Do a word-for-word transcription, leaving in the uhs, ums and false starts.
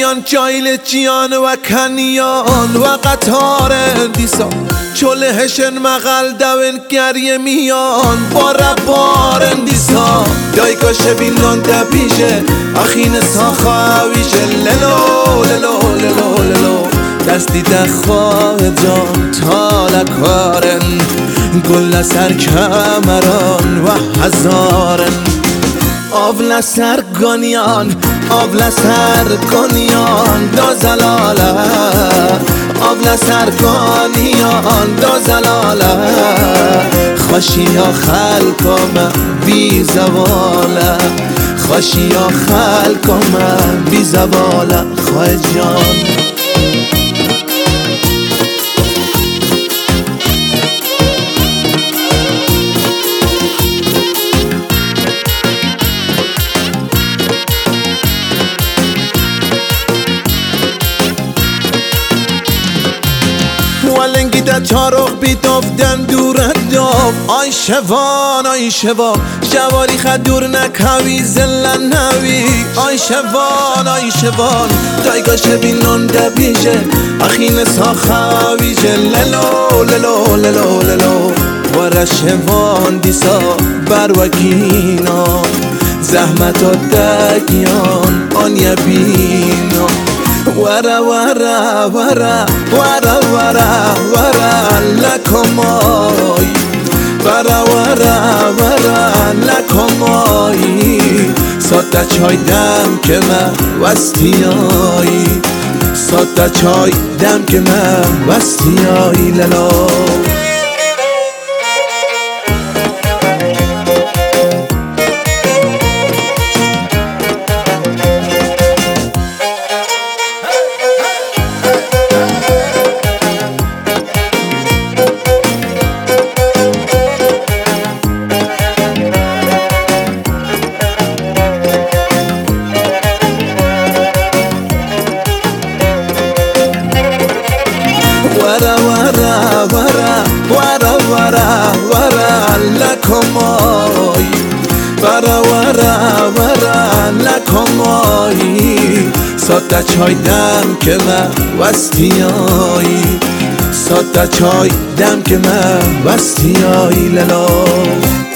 میان جایل جیان و کنیان و قطار دیسا چله هشن مغل دون گریه میان با ربار دیسا دایگا شبینان دبیشه اخین ساخاویشه للو للو للو للو دستی دخواه جان تالکارن گل سر کمران و هزارن آبل سر گانیان آبل سر گانیان دو زلاله آبل سر گانیان دو زلاله خوشی یا خلقم بی زواله خوشی یا خلقم بی زواله خواه جان ولنگی ده چارخ بیتافتن دورت داف آی شوان آی شوان شواری خد دور نکوی زلن نوی آی شوان آی شوان دایگا شبینان دبیشه اخین ساخاویشه للو للو للو للو ور شوان دیسا بروکینا زحمت و دگیان آن یبینا ورا ورا ورا ورا ورا ورا لکمای ورا ورا ورا لکمای ساده چای دم که من وستیایی ساده چای دم که من وستیایی للا ورا ورا ورا ورا ورا ورا لکمای ورا ورا ورا لکمای ساده چای دم که من وستیایی ساده چای دم که من وستیایی للا